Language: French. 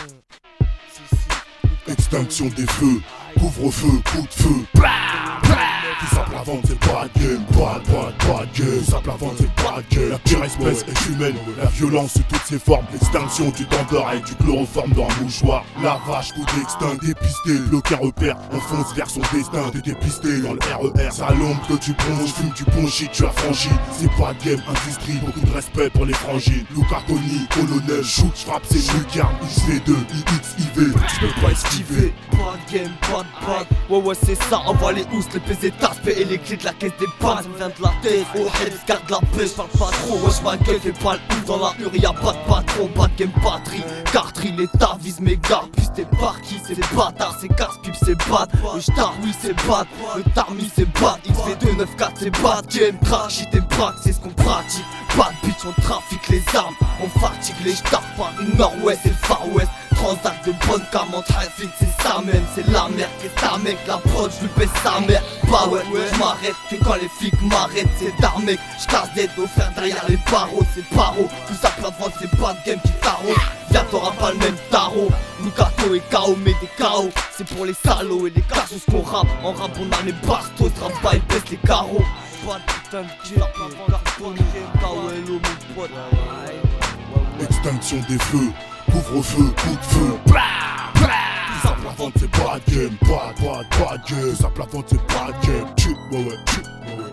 Extinction des feux, couvre-feu, coup de feu. Tout simple à vendre, c'est pas de game, pas de game. Tout simple à vendre, c'est pas de game. La pire espèce est humaine, la violence sous toutes ses formes. L'extinction du dampeur avec du chloroforme dans un mouchoir. Lavage, coup d'extinct, dépisté, bloqué un repère. On fonce vers son destin, t'es dépisté dans le RER. Ça l'ombre que tu bronches, fume du ponchi, tu as franchi. C'est pas de game, industrie, beaucoup de respect pour les frangines. Luca Tony, colonel, shoot, frappe, c'est lucarne. XV2, IX, IV, tu peux pas esquiver. Pas de game, pas de bad. Ouais c'est ça, envoie les housses, les PZ taspés et les clés de la caisse des pannes. Ça me vient de la tête, oh head, garde la paix, j'parle pas trop. Wesh ma gueule, fais pas le ouf dans la hure, y'a pas de patron, pas de game batterie. Cartry, l'état vise mes gars, puis t'es par qui, c'est des bâtards, c'est casse-pipe, c'est bat. Le star, oui c'est bat, le tarmi c'est bat. XV294 c'est bat, game track, shit et braque, c'est ce qu'on pratique. Pas de bitch, on trafique les armes, on fatigue les stars par le nord-ouest et le far-ouest. Transact de bonne cam en trafic, c'est ça même, c'est la merde, c'est ta mec, la prod, je lui baisse sa mère. Bah ouais, j'm'arrête que quand les flics m'arrêtent, c'est d'armes mec, j'casse des dos, faire derrière les barreaux, c'est paro, tout ça plein de vente, c'est pas de game qui t'arrose. Viens t'auras pas le même tarot, Lucato et KO mais des KO, c'est pour les salauds et les cassos qu'on rappe. En rap on a les bastos, travail baisse les carreaux. Pas de putain de Dieu, KO mon pote. Extinction des feux, couvre-feu, coup de feu. Tout simple à vendre, c'est pas de game, pas de game. Tout simple à vendre, c'est pas de game. Ouais, ouais.